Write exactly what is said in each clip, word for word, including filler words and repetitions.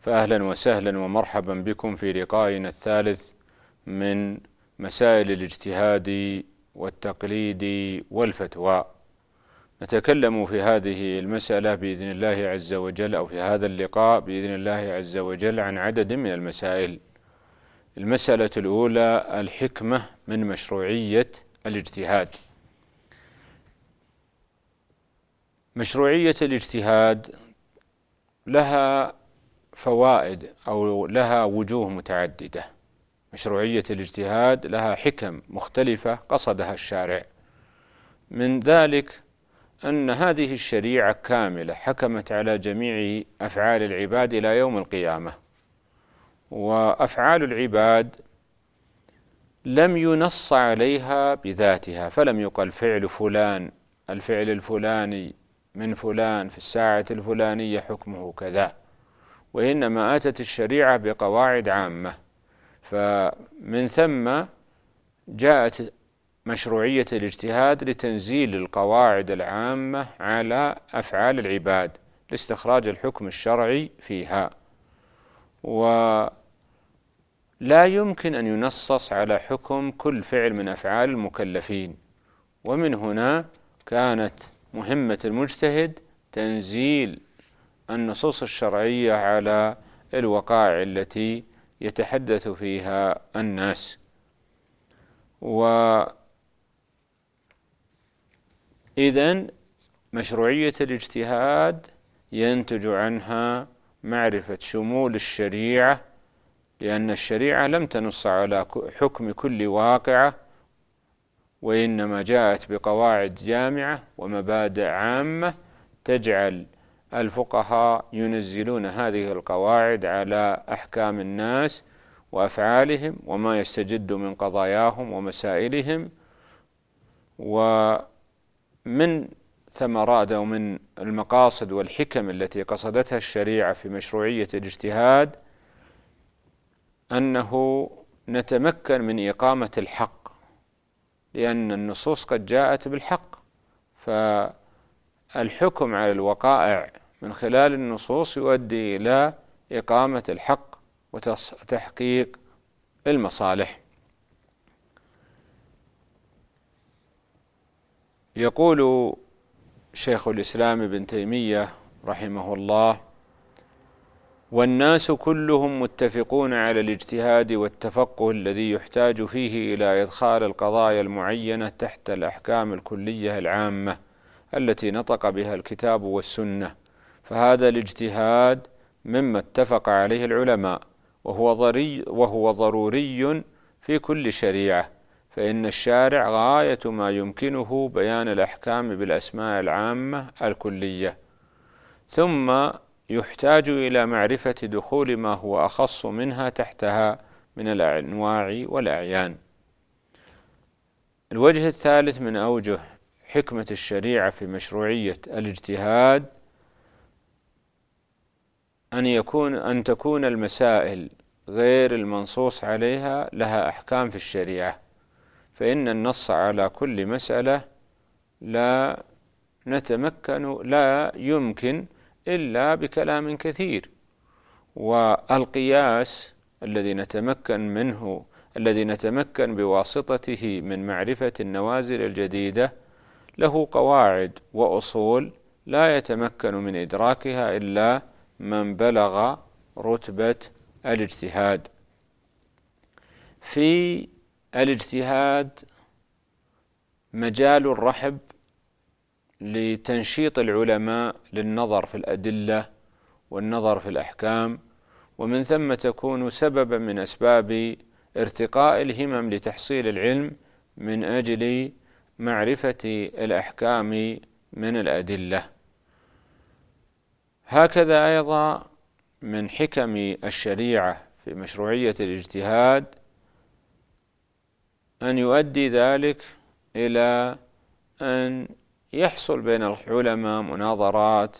فأهلا وسهلا ومرحبا بكم في لقائنا الثالث من مسائل الاجتهاد والتقليد والفتوى. نتكلم في هذه المسألة بإذن الله عز وجل أو في هذا اللقاء بإذن الله عز وجل عن عدد من المسائل. المسألة الأولى: الحكمة من مشروعية الاجتهاد. مشروعية الاجتهاد لها فوائد أو لها وجوه متعددة. مشروعية الاجتهاد لها حكم مختلفة قصدها الشارع، من ذلك أن هذه الشريعة كاملة حكمت على جميع أفعال العباد إلى يوم القيامة، وأفعال العباد لم ينص عليها بذاتها، فلم يقل فعل فلان الفعل الفلاني من فلان في الساعة الفلانية حكمه كذا، وإنما أتت الشريعة بقواعد عامة، فمن ثم جاءت مشروعية الاجتهاد لتنزيل القواعد العامة على أفعال العباد لاستخراج الحكم الشرعي فيها، ولا يمكن أن ينصص على حكم كل فعل من أفعال المكلفين. ومن هنا كانت مهمة المجتهد تنزيل النصوص الشرعية على الوقائع التي يتحدث فيها الناس. وإذن مشروعية الاجتهاد ينتج عنها معرفة شمول الشريعة، لأن الشريعة لم تنص على حكم كل واقعة، وإنما جاءت بقواعد جامعة ومبادئ عامة تجعل الفقهاء ينزلون هذه القواعد على أحكام الناس وأفعالهم وما يستجد من قضاياهم ومسائلهم. ومن ثمرات أو من المقاصد والحكم التي قصدتها الشريعة في مشروعية الاجتهاد أنه نتمكن من إقامة الحق، لأن النصوص قد جاءت بالحق، فالحكم على الوقائع من خلال النصوص يؤدي إلى إقامة الحق وتحقيق المصالح. يقول شيخ الإسلام ابن تيمية رحمه الله: والناس كلهم متفقون على الاجتهاد والتفقه الذي يحتاج فيه إلى إدخال القضايا المعينة تحت الأحكام الكلية العامة التي نطق بها الكتاب والسنة، فهذا الاجتهاد مما اتفق عليه العلماء، وهو ضروري, وهو ضروري في كل شريعة، فإن الشارع غاية ما يمكنه بيان الأحكام بالأسماء العامة الكلية، ثم يحتاج إلى معرفة دخول ما هو أخص منها تحتها من الأنواع والأعيان. الوجه الثالث من أوجه حكمة الشريعة في مشروعية الاجتهاد أن يكون أن تكون المسائل غير المنصوص عليها لها أحكام في الشريعة، فإن النص على كل مسألة لا نتمكن لا يمكن إلا بكلام كثير، والقياس الذي نتمكن منه الذي نتمكن بواسطته من معرفة النوازل الجديدة له قواعد وأصول لا يتمكن من إدراكها إلا من بلغ رتبة الاجتهاد. في الاجتهاد مجال الرحب لتنشيط العلماء للنظر في الأدلة والنظر في الأحكام، ومن ثم تكون سببا من أسباب ارتقاء الهمم لتحصيل العلم من أجل معرفة الأحكام من الأدلة. هكذا أيضا من حكم الشريعة في مشروعية الاجتهاد أن يؤدي ذلك إلى أن يحصل بين العلماء مناظرات،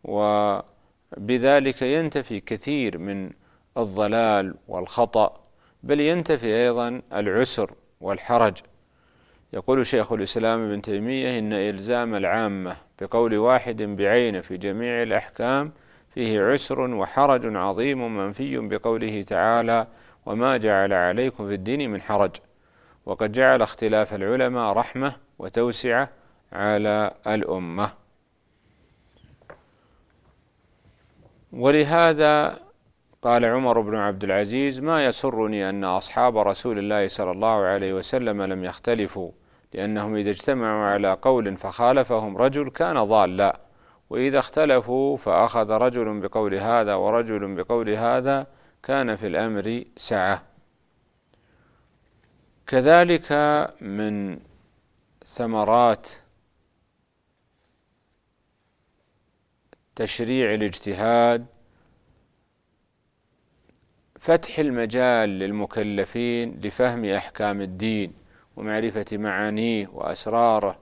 وبذلك ينتفي كثير من الضلال والخطأ، بل ينتفي أيضا العسر والحرج. يقول شيخ الإسلام ابن تيمية: إن إلزام العامة بقول واحد بعينه في جميع الأحكام فيه عسر وحرج عظيم منفي بقوله تعالى: وما جعل عليكم في الدين من حرج. وقد جعل اختلاف العلماء رحمة وتوسعة على الأمة. ولهذا قال عمر بن عبد العزيز: ما يسرني أن أصحاب رسول الله صلى الله عليه وسلم لم يختلفوا، لأنهم إذا اجتمعوا على قول فخالفهم رجل كان ضالا، وإذا اختلفوا فأخذ رجل بقول هذا ورجل بقول هذا كان في الأمر سعة. كذلك من ثمرات تشريع الاجتهاد فتح المجال للمكلفين لفهم أحكام الدين ومعرفة معانيه وأسراره.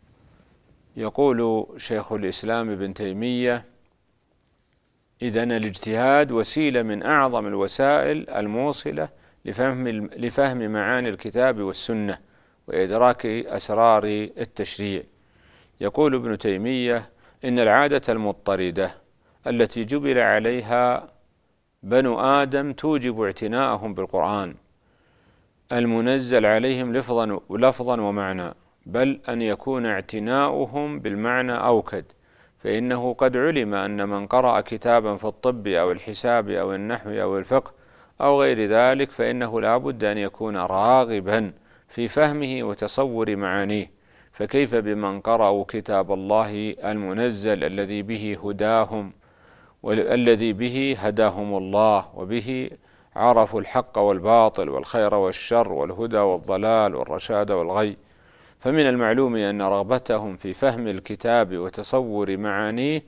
يقول شيخ الإسلام ابن تيمية: إذن الاجتهاد وسيلة من أعظم الوسائل الموصلة لفهم لفهم معاني الكتاب والسنة وإدراك أسرار التشريع. يقول ابن تيمية: إن العادة المضطردة التي جبل عليها بنو آدم توجب اعتناءهم بالقرآن المنزل عليهم لفظا لفظا ومعنى، بل أن يكون اعتناؤهم بالمعنى أوكد، فإنه قد علم أن من قرأ كتابا في الطب أو الحساب أو النحو أو الفقه أو غير ذلك فإنه لا بد أن يكون راغبا في فهمه وتصور معانيه، فكيف بمن قرأوا كتاب الله المنزل الذي به هداهم والذي به هداهم الله، وبه عرفوا الحق والباطل والخير والشر والهدى والضلال والرشاد والغي. فمن المعلوم أن رغبتهم في فهم الكتاب وتصور معانيه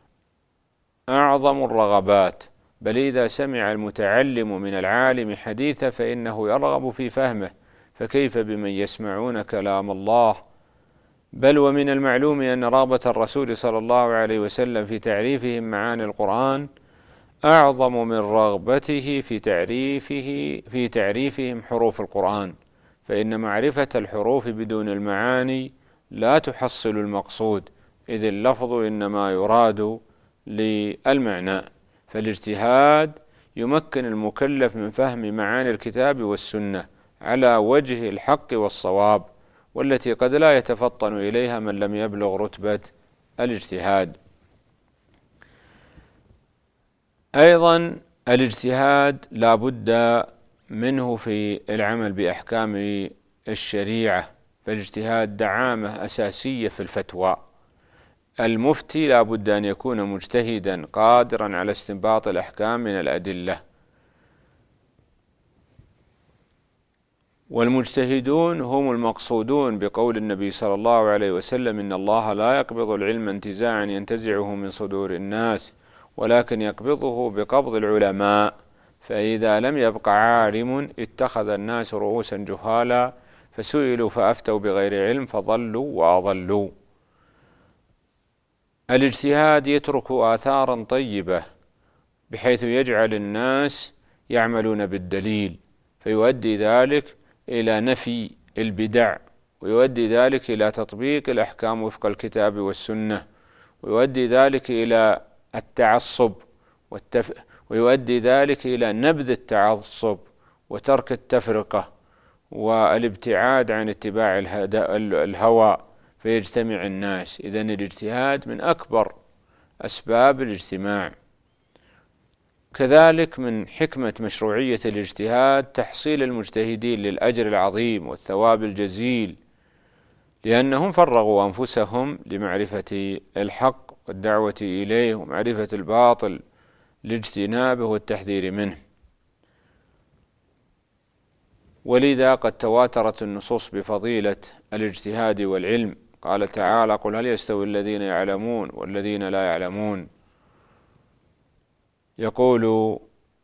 أعظم الرغبات، بل إذا سمع المتعلم من العالم حديثا فإنه يرغب في فهمه، فكيف بمن يسمعون كلام الله؟ بل ومن المعلوم أن رغبة الرسول صلى الله عليه وسلم في تعريفهم معاني القرآن أعظم من رغبته في تعريفه في تعريفهم حروف القرآن، فإن معرفة الحروف بدون المعاني لا تحصل المقصود، إذ اللفظ إنما يراد للمعنى. فالاجتهاد يمكن المكلف من فهم معاني الكتاب والسنة على وجه الحق والصواب، والتي قد لا يتفطن إليها من لم يبلغ رتبة الاجتهاد. أيضا الاجتهاد لا بد منه في العمل بأحكام الشريعة، فالاجتهاد دعامة أساسية في الفتوى. المفتي لا بد أن يكون مجتهدا قادرا على استنباط الأحكام من الأدلة، والمجتهدون هم المقصودون بقول النبي صلى الله عليه وسلم: إن الله لا يقبض العلم انتزاعا ينتزعه من صدور الناس، ولكن يقبضه بقبض العلماء، فإذا لم يبق عالم اتخذ الناس رؤوسا جهالا فسئلوا فأفتوا بغير علم فضلوا وأضلوا. الاجتهاد يترك آثارا طيبة بحيث يجعل الناس يعملون بالدليل، فيؤدي ذلك إلى نفي البدع، ويؤدي ذلك إلى تطبيق الأحكام وفق الكتاب والسنة، ويؤدي ذلك إلى التعصب والتف... ويؤدي ذلك إلى نبذ التعصب وترك التفرقة والابتعاد عن اتباع الهوى فيجتمع الناس. إذن الاجتهاد من أكبر أسباب الاجتماع. كذلك من حكمة مشروعية الاجتهاد تحصيل المجتهدين للأجر العظيم والثواب الجزيل، لأنهم فرغوا أنفسهم لمعرفة الحق والدعوة إليه ومعرفة الباطل لاجتنابه والتحذير منه. ولذا قد تواترت النصوص بفضيلة الاجتهاد والعلم. قال تعالى: قل هل يستوي الذين يعلمون والذين لا يعلمون. يقول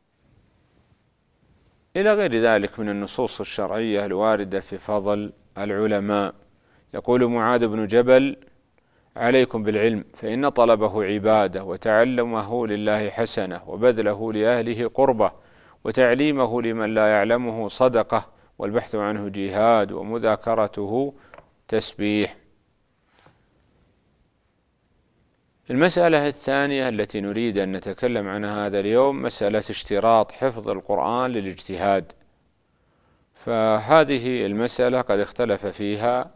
إلى غير ذلك من النصوص الشرعية الواردة في فضل العلماء. يقول معاذ بن جبل: عليكم بالعلم فإن طلبه عبادة، وتعلمه لله حسنة، وبذله لأهله قربة، وتعليمه لمن لا يعلمه صدقة، والبحث عنه جهاد، ومذاكرته تسبيح. المسألة الثانية التي نريد أن نتكلم عنها هذا اليوم مسألة اشتراط حفظ القرآن للاجتهاد. فهذه المسألة قد اختلف فيها،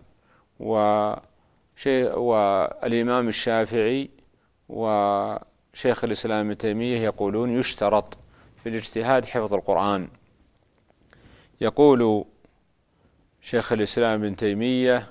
والإمام الشافعي وشيخ الإسلام ابن تيمية يقولون يشترط في الاجتهاد حفظ القرآن. يقول شيخ الإسلام ابن تيمية: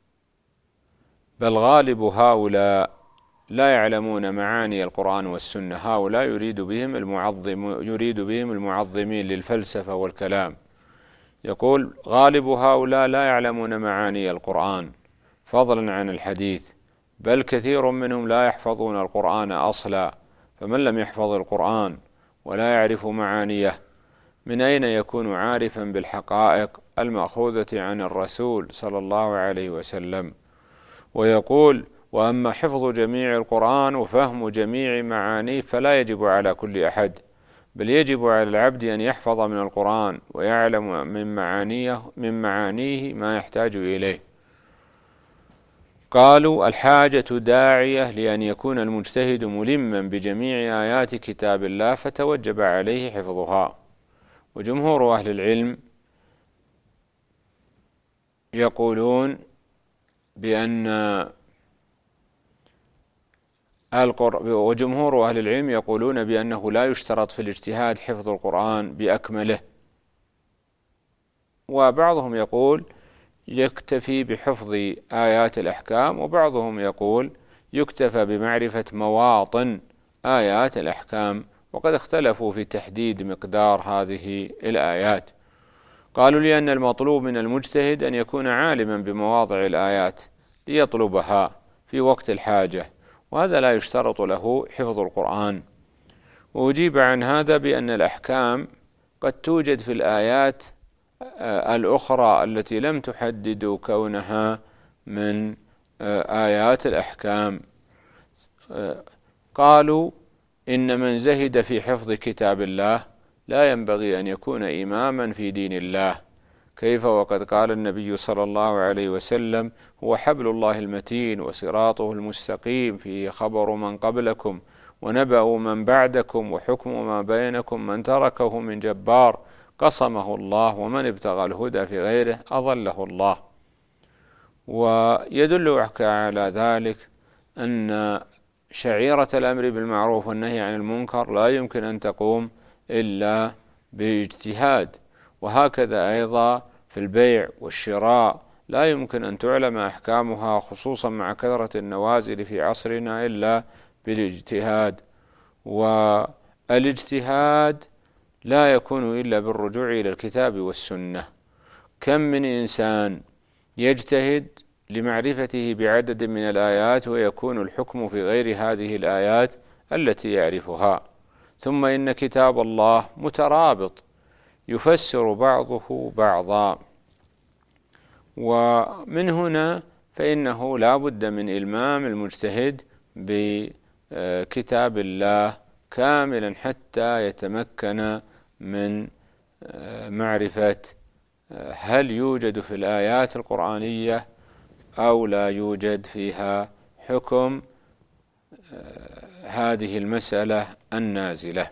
بل غالب هؤلاء لا يعلمون معاني القرآن والسنة، هؤلاء يريد بهم المعظم يريد بهم المعظمين للفلسفة والكلام. يقول: غالب هؤلاء لا يعلمون معاني القرآن فضلا عن الحديث، بل كثير منهم لا يحفظون القرآن أصلا، فمن لم يحفظ القرآن ولا يعرف معانيه من أين يكون عارفا بالحقائق المأخوذة عن الرسول صلى الله عليه وسلم؟ ويقول: وأما حفظ جميع القرآن وفهم جميع معانيه فلا يجب على كل أحد، بل يجب على العبد أن يحفظ من القرآن ويعلم من معانيه من معانيه ما يحتاج إليه. قالوا: الحاجة داعية لأن يكون المجتهد ملما بجميع آيات كتاب الله فتوجب عليه حفظها. وجمهور أهل العلم يقولون بأن وجمهور أهل العلم يقولون بأنه لا يشترط في الاجتهاد حفظ القرآن بأكمله، وبعضهم يقول يكتفي بحفظ آيات الأحكام، وبعضهم يقول يكتفى بمعرفة مواطن آيات الأحكام، وقد اختلفوا في تحديد مقدار هذه الآيات. قالوا: لأن المطلوب من المجتهد أن يكون عالما بمواضع الآيات ليطلبها في وقت الحاجة، وهذا لا يشترط له حفظ القرآن. وأجيب عن هذا بأن الأحكام قد توجد في الآيات الأخرى التي لم تحدد كونها من آيات الأحكام. قالوا: إن من زهد في حفظ كتاب الله لا ينبغي أن يكون إماما في دين الله، كيف وقد قال النبي صلى الله عليه وسلم: هو حبل الله المتين وصراطه المستقيم، فيه خبر من قبلكم ونبأ من بعدكم وحكم ما بينكم، من تركه من جبار قصمه الله، ومن ابتغى الهدى في غيره أضله الله. ويدل على ذلك أن شعيرة الأمر بالمعروف والنهي عن المنكر لا يمكن أن تقوم إلا باجتهاد، وهكذا أيضا في البيع والشراء لا يمكن أن تعلم أحكامها خصوصا مع كثرة النوازل في عصرنا إلا بالاجتهاد. والاجتهاد لا يكون إلا بالرجوع إلى الكتاب والسنة. كم من إنسان يجتهد لمعرفته بعدد من الآيات ويكون الحكم في غير هذه الآيات التي يعرفها، ثم إن كتاب الله مترابط يفسر بعضه بعضا. ومن هنا فإنه لا بد من إلمام المجتهد بكتاب الله كاملا حتى يتمكن من معرفة هل يوجد في الآيات القرآنية أو لا يوجد فيها حكم هذه المسألة النازلة.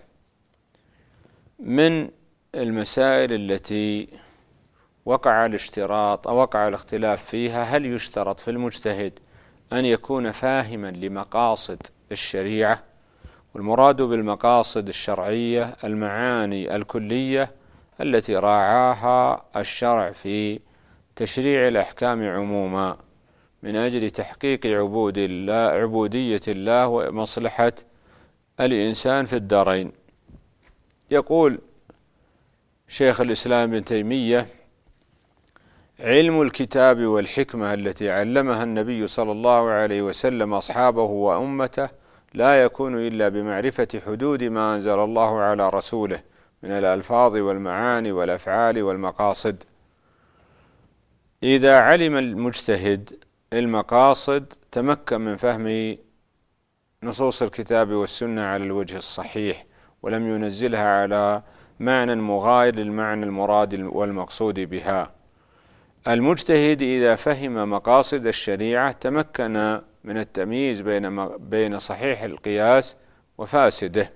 من المسائل التي وقع الاشتراط أو وقع الاختلاف فيها: هل يشترط في المجتهد أن يكون فاهما لمقاصد الشريعة؟ والمراد بالمقاصد الشرعية المعاني الكلية التي راعاها الشرع في تشريع الأحكام عموما من أجل تحقيق عبود الله عبودية الله ومصلحة الإنسان في الدارين. يقول شيخ الإسلام ابن تيمية: علم الكتاب والحكمة التي علمها النبي صلى الله عليه وسلم أصحابه وأمته لا يكون إلا بمعرفة حدود ما أنزل الله على رسوله من الألفاظ والمعاني والأفعال والمقاصد. إذا علم المجتهد المقاصد تمكن من فهم نصوص الكتاب والسنة على الوجه الصحيح، ولم ينزلها على معنى مغاير للمعنى المراد والمقصود بها. المجتهد إذا فهم مقاصد الشريعة تمكن من التمييز بين بين صحيح القياس وفاسده.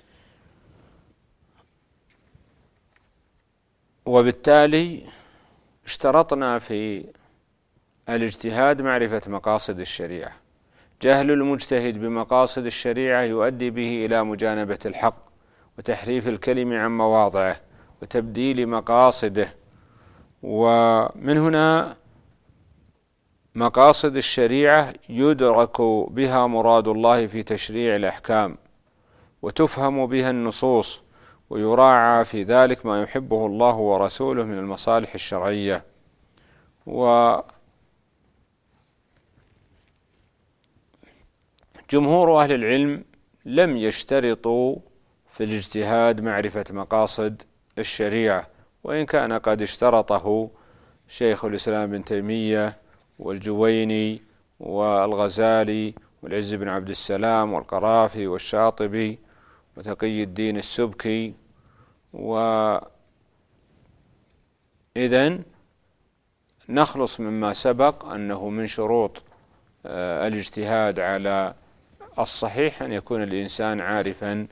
وبالتالي اشترطنا في الاجتهاد معرفة مقاصد الشريعة. جهل المجتهد بمقاصد الشريعة يؤدي به إلى مجانبة الحق وتحريف الكلم عن مواضعه وتبديل مقاصده. ومن هنا مقاصد الشريعة يدرك بها مراد الله في تشريع الأحكام، وتفهم بها النصوص، ويراعى في ذلك ما يحبه الله ورسوله من المصالح الشرعية. وجمهور أهل العلم لم يشترطوا في الاجتهاد معرفة مقاصد الشريعة، وإن كان قد اشترطه شيخ الإسلام ابن تيمية والجويني والغزالي والعز بن عبد السلام والقرافي والشاطبي وتقي الدين السبكي. وإذن نخلص مما سبق أنه من شروط الاجتهاد على الصحيح أن يكون الإنسان عارفا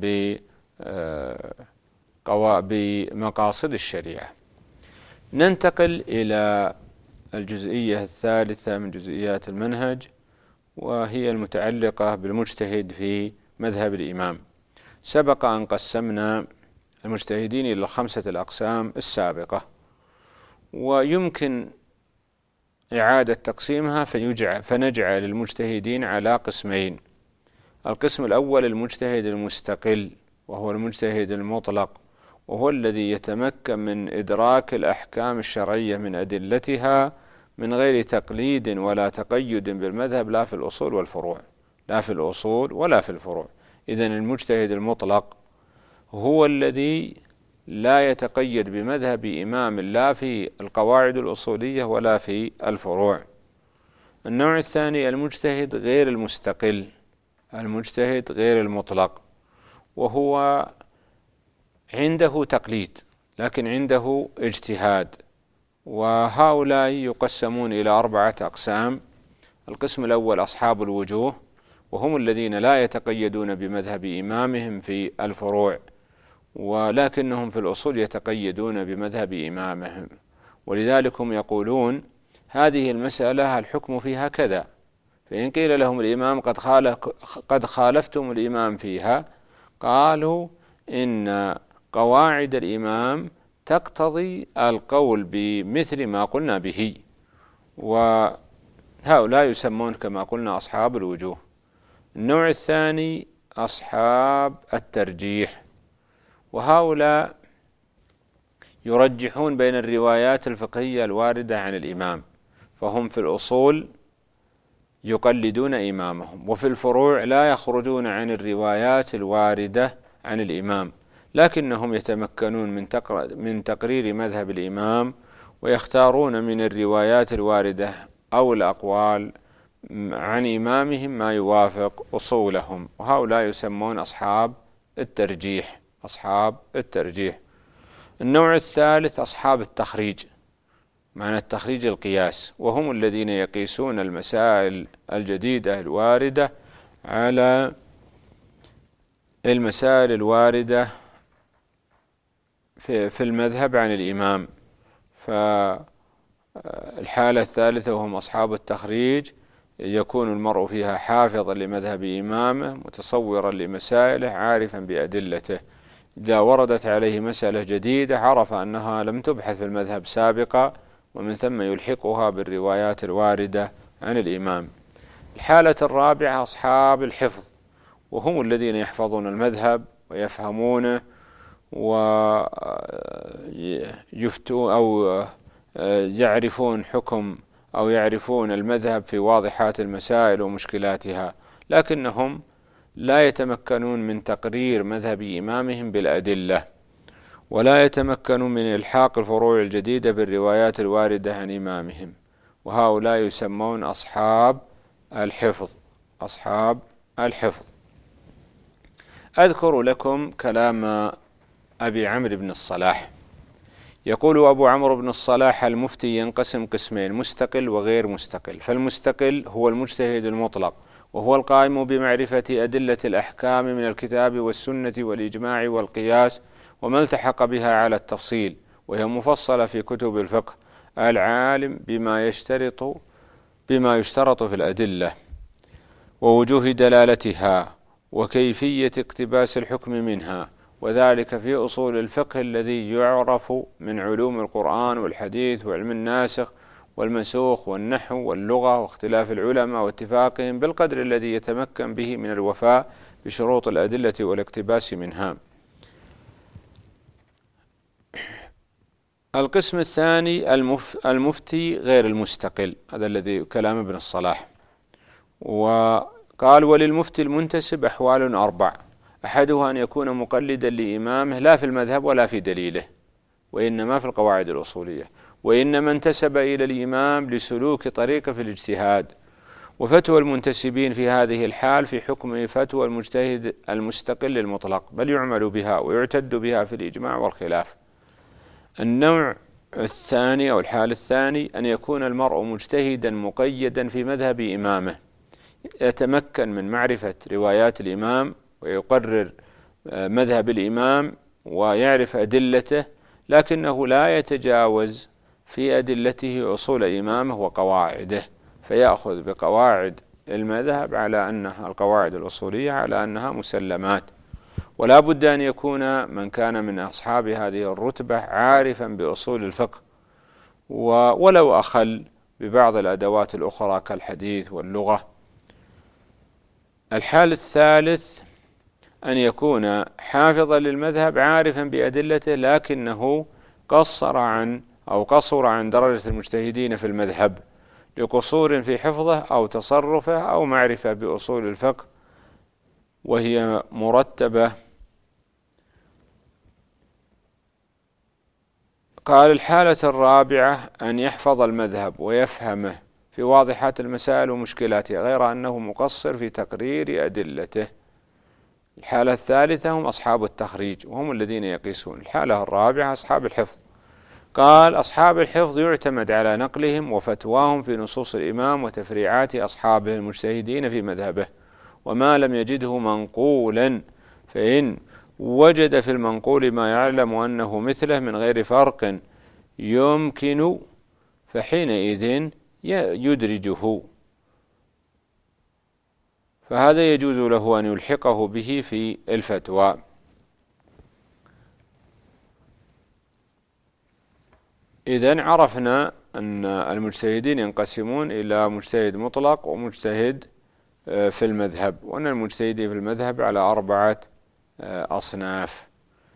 بمقاصد الشريعة. ننتقل إلى الجزئية الثالثة من جزئيات المنهج، وهي المتعلقة بالمجتهد في مذهب الإمام. سبق أن قسمنا المجتهدين إلى الخمسة الأقسام السابقة، ويمكن إعادة تقسيمها فنجعل المجتهدين على قسمين. القسم الأول المجتهد المستقل، وهو المجتهد المطلق، وهو الذي يتمكن من إدراك الأحكام الشرعية من أدلتها من غير تقليد ولا تقيد بالمذهب، لا في الأصول والفروع لا في الأصول ولا في الفروع. إذن المجتهد المطلق هو الذي لا يتقيد بمذهب إمام لا في القواعد الأصولية ولا في الفروع. النوع الثاني المجتهد غير المستقل، المجتهد غير المطلق، وهو عنده تقليد لكن عنده اجتهاد. وهؤلاء يقسمون إلى أربعة أقسام. القسم الأول أصحاب الوجوه، وهم الذين لا يتقيدون بمذهب إمامهم في الفروع، ولكنهم في الأصول يتقيدون بمذهب إمامهم، ولذلك هم يقولون هذه المسألة الحكم فيها كذا، فإن قيل لهم الإمام قد خالف قد خالفتم الإمام فيها، قالوا إن قواعد الإمام تقتضي القول بمثل ما قلنا به. وهؤلاء يسمون كما قلنا أصحاب الوجوه. النوع الثاني أصحاب الترجيح، وهؤلاء يرجحون بين الروايات الفقهية الواردة عن الإمام، فهم في الأصول يقلدون إمامهم، وفي الفروع لا يخرجون عن الروايات الواردة عن الإمام، لكنهم يتمكنون من من تقرير مذهب الإمام، ويختارون من الروايات الواردة أو الأقوال عن إمامهم ما يوافق أصولهم، وهؤلاء يسمون أصحاب الترجيح أصحاب الترجيح. النوع الثالث أصحاب التخريج، معنى التخريج القياس، وهم الذين يقيسون المسائل الجديدة الواردة على المسائل الواردة في, في المذهب عن الإمام. فالحالة الثالثة وهم أصحاب التخريج، يكون المرء فيها حافظا لمذهب إمامه متصورا لمسائله عارفا بأدلته. إذا وردت عليه مسألة جديدة عرف أنها لم تبحث في المذهب سابقا، ومن ثم يلحقها بالروايات الواردة عن الإمام. الحالة الرابعة أصحاب الحفظ، وهم الذين يحفظون المذهب ويفهمونه ويفتون أو يعرفون حكم أو يعرفون المذهب في واضحات المسائل ومشكلاتها، لكنهم لا يتمكنون من تقرير مذهب إمامهم بالأدلة، ولا يتمكنون من إلحاق الفروع الجديدة بالروايات الواردة عن إمامهم، وهؤلاء يسمون أصحاب الحفظ أصحاب الحفظ. أذكر لكم كلام أبي عمرو بن الصلاح، يقول أبو عمرو بن الصلاح: المفتي ينقسم قسمين: مستقل وغير مستقل. فالمستقل هو المجتهد المطلق، وهو القائم بمعرفة أدلة الأحكام من الكتاب والسنة والإجماع والقياس وما التحق بها على التفصيل، وهي مفصلة في كتب الفقه، العالم بما يشترط بما يشترط في الأدلة ووجوه دلالتها وكيفية اقتباس الحكم منها، وذلك في أصول الفقه الذي يعرف من علوم القرآن والحديث وعلم الناسخ والمنسوخ والنحو واللغة واختلاف العلماء واتفاقهم بالقدر الذي يتمكن به من الوفاء بشروط الأدلة والاقتباس منها. القسم الثاني المفتي غير المستقل، هذا الذي كلام ابن الصلاح. وقال: وللمفتي المنتسب أحوال أربع: أحدها أن يكون مقلدا لإمامه لا في المذهب ولا في دليله، وإنما في القواعد الأصولية، وإنما انتسب إلى الإمام لسلوك طريقه في الاجتهاد. وفتوى المنتسبين في هذه الحال في حكم فتوى المجتهد المستقل المطلق، بل يعمل بها ويعتد بها في الإجماع والخلاف. النوع الثاني أو الحال الثاني أن يكون المرء مجتهدا مقيدا في مذهب إمامه، يتمكن من معرفة روايات الإمام ويقرر مذهب الإمام ويعرف أدلته، لكنه لا يتجاوز في أدلته أصول إمامه وقواعده، فيأخذ بقواعد المذهب على أنها القواعد الأصولية على أنها مسلمات. ولا بد أن يكون من كان من أصحاب هذه الرتبة عارفا بأصول الفقه، ولو أخل ببعض الأدوات الأخرى كالحديث واللغة. الحال الثالث أن يكون حافظا للمذهب عارفا بأدلته، لكنه قصر عن أو قصر عن درجة المجتهدين في المذهب لقصور في حفظه أو تصرفه أو معرفة بأصول الفقه، وهي مرتبة. قال: الحالة الرابعة أن يحفظ المذهب ويفهمه في واضحات المسائل ومشكلاتها، غير أنه مقصر في تقرير أدلته. الحالة الثالثة هم أصحاب التخريج، وهم الذين يقيسون. الحالة الرابعة أصحاب الحفظ. قال: أصحاب الحفظ يعتمد على نقلهم وفتواهم في نصوص الإمام وتفريعات أصحابه المجتهدين في مذهبه، وما لم يجده منقولا، فإن وجد في المنقول ما يعلم أنه مثله من غير فرق يمكن فحينئذ يدرجه، فهذا يجوز له أن يلحقه به في الفتوى. إذن عرفنا أن المجتهدين ينقسمون إلى مجتهد مطلق ومجتهد في المذهب، وأن المجتهدين في المذهب على أربعة أصناف.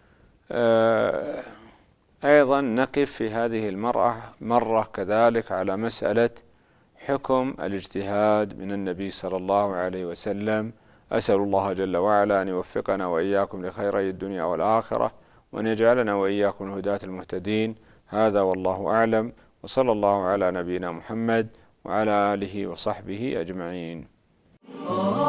أيضا نقف في هذه المرة مرة كذلك على مسألة حكم الاجتهاد من النبي صلى الله عليه وسلم. أسأل الله جل وعلا أن يوفقنا وإياكم لخيري الدنيا والآخرة، وأن يجعلنا وإياكم الهداة المهتدين. هذا والله أعلم، وصلى الله على نبينا محمد وعلى آله وصحبه أجمعين.